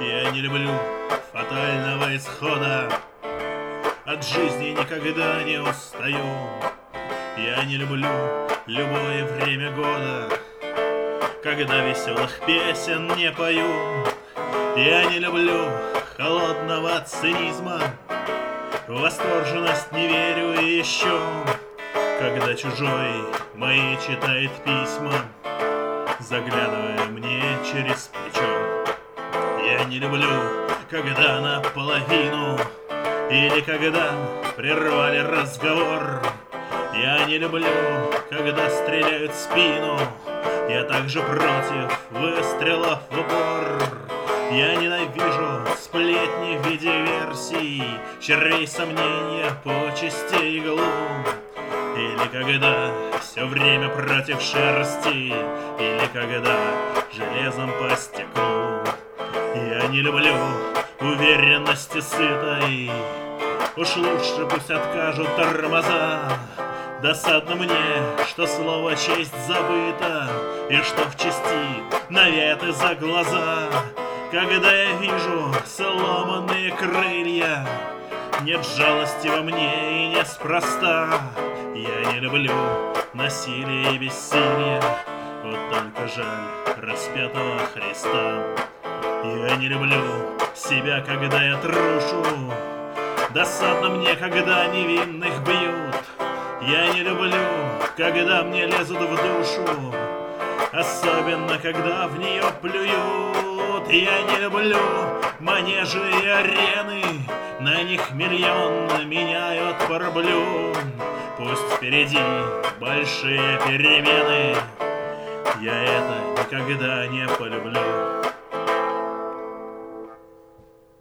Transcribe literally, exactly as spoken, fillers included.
Я не люблю фатального исхода, от жизни никогда не устаю. Я не люблю любое время года, когда веселых песен не пою. Я не люблю холодного цинизма, в восторженность не верю и еще, когда чужой мои читает письма, заглядывая мне через плечо. Я не люблю, когда наполовину или когда прервали разговор. Я не люблю, когда стреляют в спину. Я также против выстрелов в упор. Я ненавижу сплетни в виде версий, червей сомнения, почести и глум. Или когда все время против шерсти, или когда железом по стеклу. Я не люблю уверенности сытой, уж лучше пусть откажут тормоза. Досадно мне, что слово честь забыто, и что в чести наветы за глаза. Когда я вижу сломанные крылья, нет жалости во мне и неспроста. Я не люблю насилие и бессилие, вот только жаль распятого Христа. Я не люблю себя, когда я трушу, досадно мне, когда невинных бьют. Я не люблю, когда мне лезут в душу, особенно когда в нее плюют. Я не люблю манежи и арены, на них миллион меняют по рублю. Пусть впереди большие перемены, я это никогда не полюблю.